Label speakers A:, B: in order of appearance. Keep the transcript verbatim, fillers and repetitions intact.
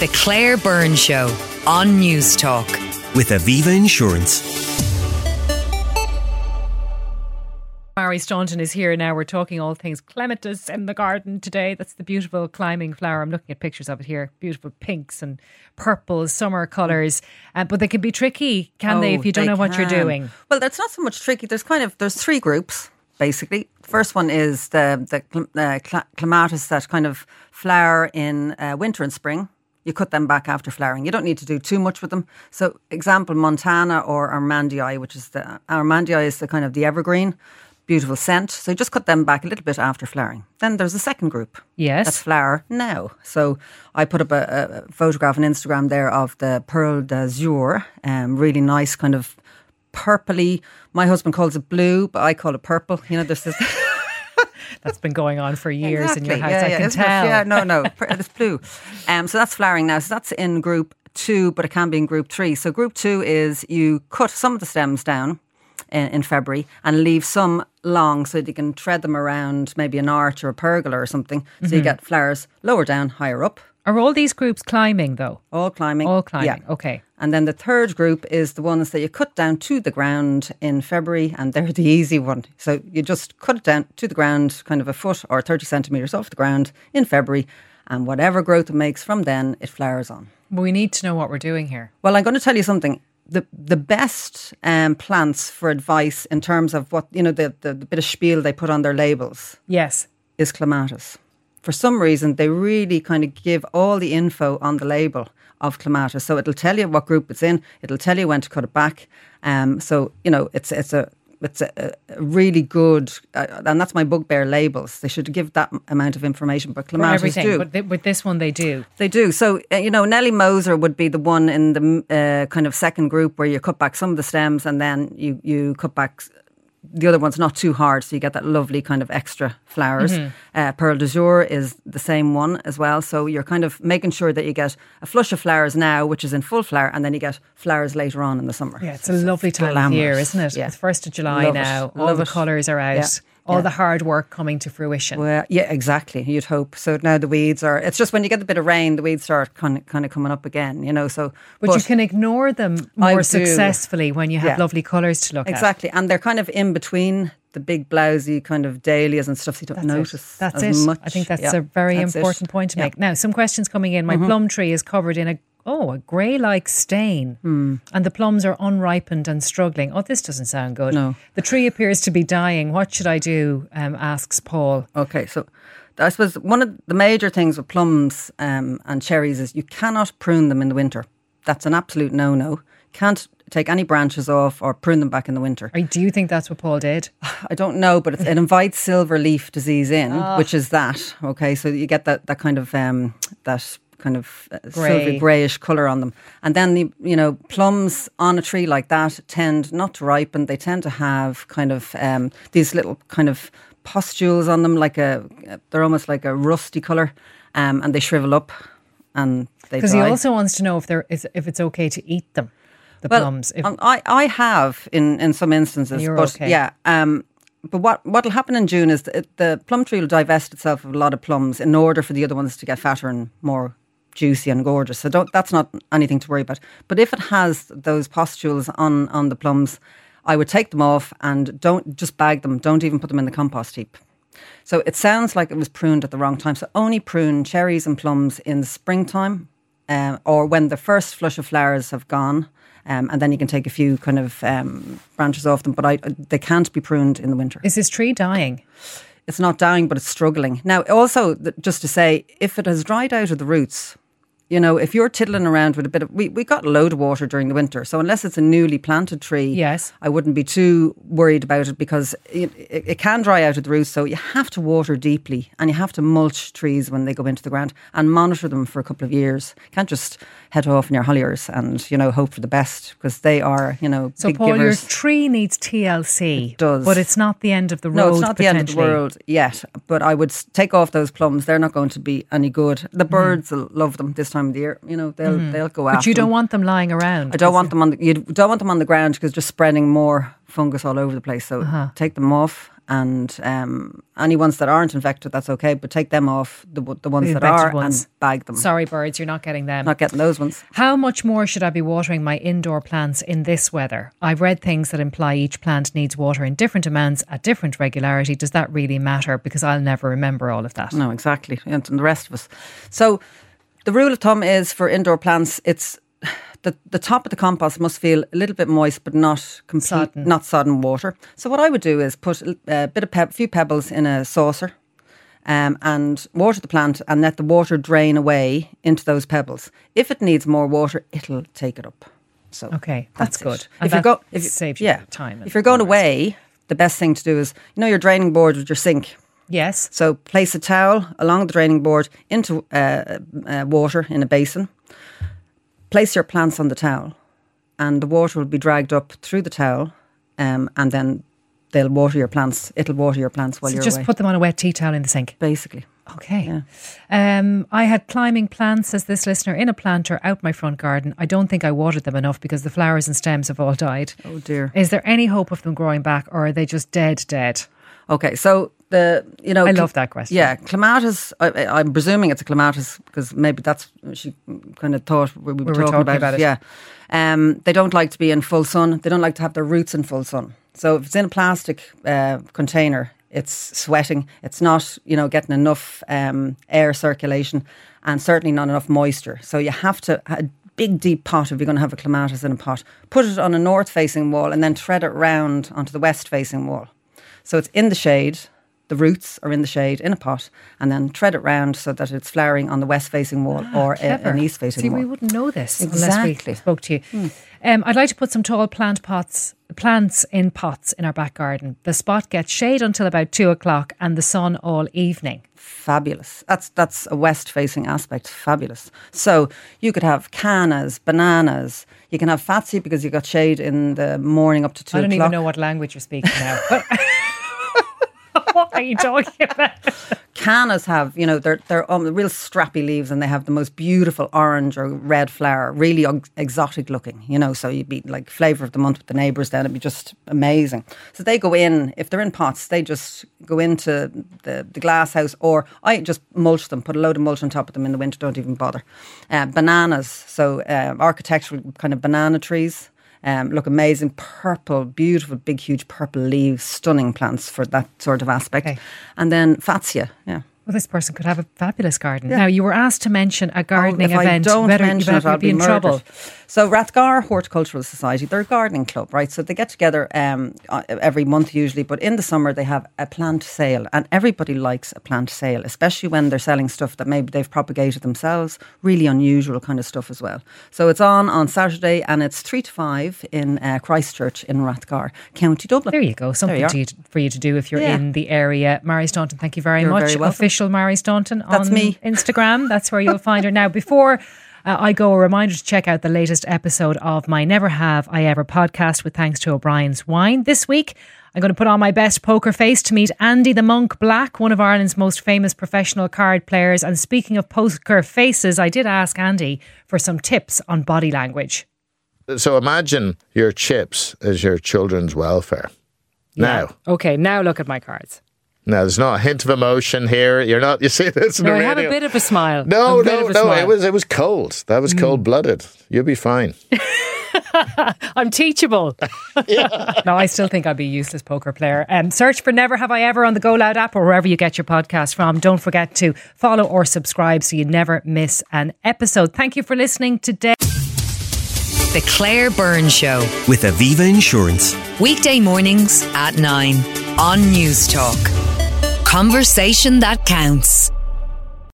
A: The Claire Byrne Show on News Talk.
B: With Aviva Insurance.
C: Mary Staunton is here now. We're talking all things clematis in the garden today. That's the beautiful climbing flower. I'm looking at pictures of it here. Beautiful pinks and purples, summer colours. Uh, but they can be tricky, can oh, they, if you don't know what can. you're doing?
D: Well, that's not so much tricky. There's kind of, there's three groups, basically. The first one is the, the uh, clematis that kind of flower in uh, winter and spring. You cut them back after flowering. You don't need to do too much with them. So, example, Montana or Armandii, which is the, Armandii is the kind of the evergreen. Beautiful scent. So you just cut them back a little bit after flowering. Then there's a second group.
C: Yes.
D: That flower now. So I put up a, a photograph on Instagram there of the Pearl d'Azur. Um, really nice kind of purpley. My husband calls it blue, but I call it purple. You know, there's this...
C: That's been going on for years
D: exactly.
C: in your house.
D: Yeah,
C: I
D: yeah.
C: can
D: Isn't
C: tell.
D: It? Yeah, no, no. It's blue. Um, so that's flowering now. So that's in group two, but it can be in group three. So group two is you cut some of the stems down in February and leave some long so that you can tread them around maybe an arch or a pergola or something. So mm-hmm. you get flowers lower down, higher up.
C: Are all these groups climbing though?
D: All climbing.
C: All climbing,
D: yeah.
C: Okay.
D: And then the third group is the ones that you cut down to the ground in February, and they're the easy one. So you just cut it down to the ground, kind of a foot or thirty centimetres off the ground in February, and whatever growth it makes from then, it flowers on.
C: We need to know what we're doing here.
D: Well, I'm going to tell you something. The the best um, plants for advice in terms of what, you know, the, the, the bit of spiel they put on their labels.
C: Yes.
D: Is clematis. For some reason, they really kind of give all the info on the label of clematis. So it'll tell you what group it's in. It'll tell you when to cut it back. Um, so, you know, it's it's a it's a, a really good, uh, and that's my bugbear, labels. They should give that amount of information, but clematis
C: For everything,
D: do.
C: But th- with this one, they do.
D: They do. So, uh, you know, Nellie Moser would be the one in the uh, kind of second group where you cut back some of the stems and then you, you cut back the other one's not too hard, so you get that lovely kind of extra flowers. Mm-hmm. Uh, Pearl d'Azur is the same one as well. So you're kind of making sure that you get a flush of flowers now, which is in full flower, and then you get flowers later on in the summer.
C: Yeah, it's a lovely time glamorous. of year, isn't it?
D: Yeah.
C: It's first of July
D: Love
C: now.
D: It.
C: All
D: Love
C: the
D: it.
C: colours are out. Yeah. All yeah. the hard work coming to fruition.
D: Well, yeah, exactly. You'd hope. So now the weeds are, it's just when you get a bit of rain, the weeds start kind of, kind of coming up again, you know. So,
C: But, but you can ignore them more successfully when you have yeah. lovely colours to look
D: exactly. at. Exactly. And they're kind of in between the big blousy kind of dahlias and stuff, so you don't
C: that's
D: notice
C: it. That's
D: as
C: it.
D: much.
C: I think that's
D: yeah.
C: a very
D: that's
C: important
D: it.
C: point to
D: yeah.
C: make. Now, some questions coming in. My mm-hmm. plum tree is covered in a Oh, a grey-like stain.
D: Mm.
C: And the plums are unripened and struggling. Oh, this doesn't sound good.
D: No.
C: The tree appears to be dying. What should I do? Um, asks Paul.
D: Okay, so I suppose one of the major things with plums um, and cherries is you cannot prune them in the winter. That's an absolute no-no. Can't take any branches off or prune them back in the winter.
C: Or do you think that's what Paul did?
D: I don't know, but it's, it invites silver leaf disease in,
C: oh.
D: which is that. Okay, so you get that, that kind of... Um, that kind of uh,
C: Grey.
D: silvery greyish colour on them. And then, the you know, plums on a tree like that tend not to ripen. They tend to have kind of um, these little kind of pustules on them, like a, they're almost like a rusty colour, um, and they shrivel up and they
C: Because
D: die.
C: he also wants to know if there is if it's okay to eat them, the
D: well,
C: plums. If
D: um, I, I have in, in some instances.
C: You're
D: but
C: okay.
D: Yeah, um, but what what will happen in June is the, the plum tree will divest itself of a lot of plums in order for the other ones to get fatter and more juicy and gorgeous. So don't, that's not anything to worry about. But if it has those pustules on, on the plums, I would take them off and don't just bag them. Don't even put them in the compost heap. So it sounds like it was pruned at the wrong time. So only prune cherries and plums in the springtime um, or when the first flush of flowers have gone. Um, and then you can take a few kind of um, branches off them. But I, they can't be pruned in the winter.
C: Is this tree dying?
D: It's not dying, but it's struggling. Now, also, just to say, if it has dried out of the roots, you know, if you're tiddling around with a bit of... We, we got a load of water during the winter, so unless it's a newly planted tree,
C: yes,
D: I wouldn't be too worried about it because it, it, it can dry out of the roots, so you have to water deeply and you have to mulch trees when they go into the ground and monitor them for a couple of years. You can't just head off in your holliers and, you know, hope for the best because they are, you know,
C: so
D: big
C: Paul,
D: givers.
C: Your tree needs T L C.
D: It does.
C: But it's not the end of the road.
D: No, it's not the end of the world yet, but I would take off those plums. They're not going to be any good. The birds mm. will love them this time time of the year, you know, they'll mm. they'll go after.
C: But you don't
D: them.
C: want them lying around.
D: I don't want them on the. You don't want them on the ground because just spreading more fungus all over the place. So uh-huh. take them off. And um, any ones that aren't infected, that's okay. But take them off, the the ones
C: the
D: that are,
C: ones.
D: and bag them.
C: Sorry, birds, you're not getting them.
D: Not getting those ones.
C: How much more should I be watering my indoor plants in this weather? I've read things that imply each plant needs water in different amounts at different regularity. Does that really matter? Because I'll never remember all of that.
D: No, exactly. And the rest of us. So the rule of thumb is for indoor plants, it's The, the top of the compost must feel a little bit moist, but not complete, sodden. not sodden water. So what I would do is put a bit of pe- few pebbles in a saucer, um, and water the plant, and let the water drain away into those pebbles. If it needs more water, it'll take it up. So
C: okay, that's, that's good.
D: And if that you go, if
C: saves you
D: yeah,
C: time.
D: If you're going away, the best thing to do is, you know, your draining board with your sink.
C: Yes.
D: So place a towel along the draining board into uh, uh, water in a basin. Place your plants on the towel, and the water will be dragged up through the towel, um, and then they'll water your plants. It'll water your plants while
C: so
D: you're
C: just
D: away.
C: Just put them on a wet tea towel in the sink.
D: Basically.
C: Okay.
D: Yeah.
C: Um, I had climbing plants, says this listener, in a planter out my front garden. I don't think I watered them enough because the flowers and stems have all died.
D: Oh dear.
C: Is there any hope of them growing back, or are they just dead, dead?
D: Okay, so the you know
C: I love that question.
D: Yeah, clematis. I, I'm presuming it's a clematis because maybe that's she kind of thought we, we were, we were talking, talking about, about it. it. Yeah, um, they don't like to be in full sun. They don't like to have their roots in full sun. So if it's in a plastic uh, container, it's sweating. It's not you know getting enough um, air circulation, and certainly not enough moisture. So you have to. A big deep pot if you're going to have a clematis in a pot. Put it on a north facing wall and then tread it round onto the west facing wall. So it's in the shade, the roots are in the shade in a pot, and then tread it round so that it's flowering on the west-facing wall ah, or a, an east-facing
C: See,
D: wall.
C: we wouldn't know this
D: exactly.
C: unless we spoke to you.
D: Hmm.
C: Um, I'd like to put some tall plant pots, plants in pots in our back garden. The spot gets shade until about two o'clock and the sun all evening.
D: Fabulous. That's that's a west-facing aspect. Fabulous. So you could have cannas, bananas. You can have fatsia because you got shade in the morning up to two o'clock.
C: I don't
D: o'clock.
C: even know what language you're speaking now. But what are you talking about?
D: Cannas have, you know, they're they're um, real strappy leaves, and they have the most beautiful orange or red flower, really exotic looking, you know, so you'd be like flavour of the month with the neighbours then, it'd be just amazing. So they go in, if they're in pots, they just go into the, the glass house, or I just mulch them, put a load of mulch on top of them in the winter, don't even bother. Uh, bananas, so uh, architectural kind of banana trees. Um, look amazing, purple, beautiful, big, huge purple leaves, stunning plants for that sort of aspect. Okay. And then fatsia, yeah.
C: Well, this person could have a fabulous garden.
D: Yeah.
C: Now, you were asked to mention a gardening
D: oh, if
C: event.
D: I don't
C: better,
D: mention
C: you
D: it, I'll
C: be
D: be
C: in
D: murdered.
C: trouble.
D: So Rathgar Horticultural Society, they're a gardening club, right? So they get together um, every month usually, but in the summer they have a plant sale, and everybody likes a plant sale, especially when they're selling stuff that maybe they've propagated themselves, really unusual kind of stuff as well. So it's on on Saturday, and it's three to five in uh, Christchurch in Rathgar, County Dublin.
C: There you go, something
D: you
C: to you, for you to do if you're
D: yeah.
C: in the area. Mary Staunton, thank you very
D: You're
C: much.
D: Very welcome.
C: Official Mary Staunton
D: That's
C: on
D: me.
C: Instagram. That's where you'll find her. Now, before uh, I go, a reminder to check out the latest episode of my Never Have I Ever podcast with Thanks to O'Brien's Wine. This week, I'm going to put on my best poker face to meet Andy the Monk Black, one of Ireland's most famous professional card players. And speaking of poker faces, I did ask Andy for some tips on body language.
E: So imagine your chips as your children's welfare.
C: Yeah.
E: Now.
C: Okay, now look at my cards.
E: Now, there's not a hint of emotion here. You're not, you see this in
C: no,
E: the
C: I
E: radio.
C: have a bit of a smile.
E: No,
C: a
E: no, no.
C: Smile.
E: It was, it was cold. That was mm. cold-blooded. You'll be fine.
C: I'm teachable. Yeah. No, I still think I'd be a useless poker player. Um, search for Never Have I Ever on the Go Loud app or wherever you get your podcast from. Don't forget to follow or subscribe so you never miss an episode. Thank you for listening today.
A: The Claire Byrne Show
B: with Aviva Insurance.
A: Weekday mornings at nine on News Talk. Conversation that counts.